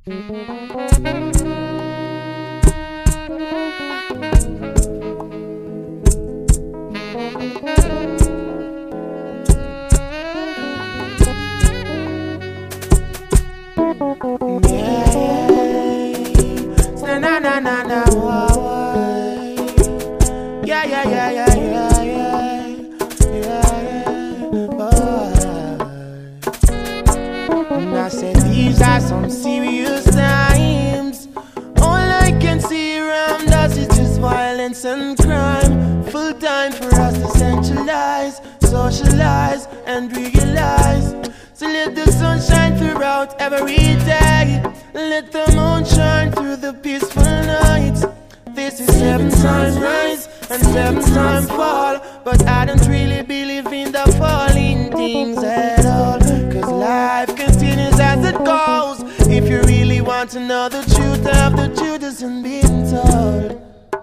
Na na na na, yeah yeah yeah yeah yeah yeah yeah yeah. And I said these are some serious times. All I can see around us is just violence and crime. Full time for us to centralize, socialize, and realize. So let the sun shine throughout every day. Let the moon shine through the peaceful night. This is 7 time rise and 7 time fall. But I don't really believe in the falling things at all. Cause life continues as it goes. If you really want to know the truth of the truth isn't being told.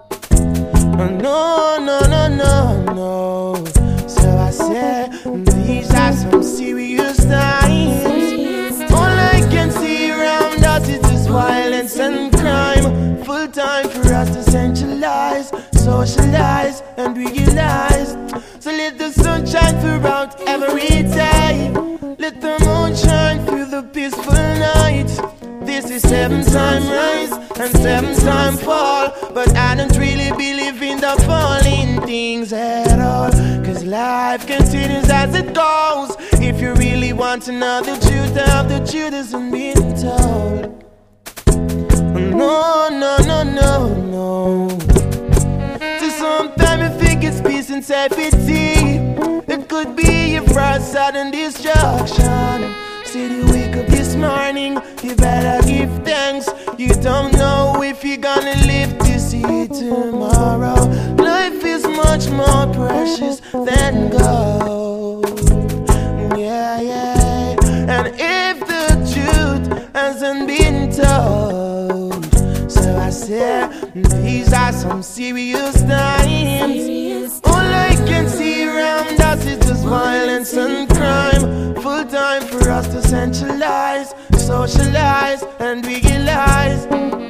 No, no, no, no, no. So I said, these are some serious times. All I can see around us is just violence and crime. Full time for us to centralize, socialize, and realize. So let the sun shine throughout every day. Let the moon shine through the peaceful night. This is 7 time rise and 7 time fall. But I don't really believe in the falling things at all. Cause life continues as it goes. If you really want to know the truth of the truth isn't being told. No, no, no, no, no. So sometimes you think it's peace and safety. It could be your first sudden destruction. See you wake up this morning, you better give thanks. You don't know if you're gonna live to see tomorrow. Life is much more precious than gold. Yeah, yeah. And if the truth hasn't been told, so I said, these are some serious times. All I can see around us is just violence and crime. Full time for us to centralize, socialize, and realize.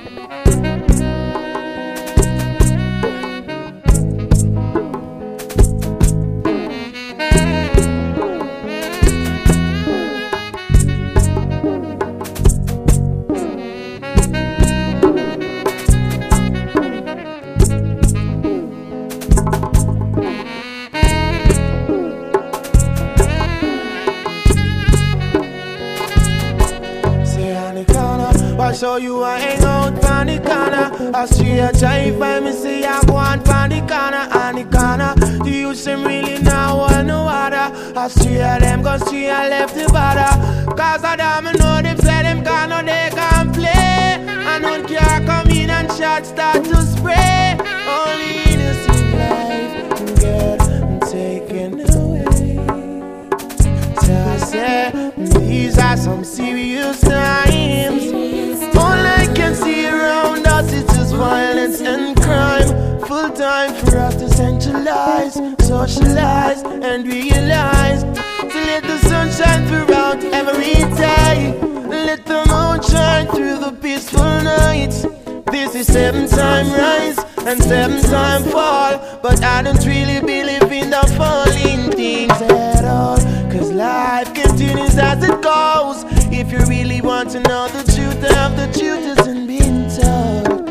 I show you I hang out on the corner. I see a try find me, say I go on the corner, on the corner. The youths them really now want no water. I see them go see I left the border. Cause of them I know them say them gone, they can play. And don't care come in and shots start to spray. Only innocent life get taken away. So I say, these are some serious times. All I can see around us is just violence and crime. Full time for us to centralize, socialize, and realize. To let the sun shine throughout every day. Let the moon shine through the peaceful nights. This is 7 time rise and 7 time fall. But I don't really believe in the falling things at all. Cause life continues as it goes. If you really want to know the truth of the truth isn't being told.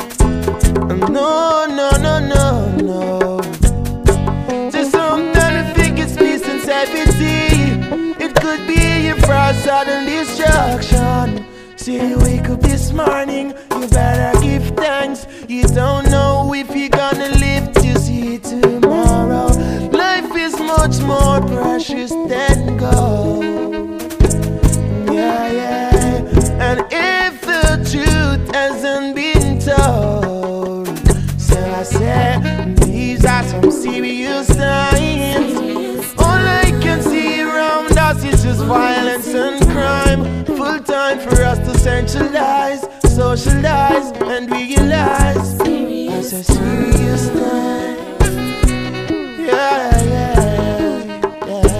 No, no, no, no, no. Just sometimes you think it's peace and safety. It could be your first sudden destruction. See you wake up this morning, you better give thanks. You don't know if you're gonna live to see tomorrow. Life is much more precious than gold. Yeah, yeah. And if the truth hasn't been told, so I said, these are some serious times. All I can see around us is just violence and crime. Full time for us to centralize, socialize, and realize. It's a serious time. Yeah, yeah,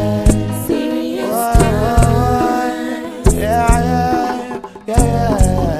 yeah. Yeah, yeah, yeah, yeah.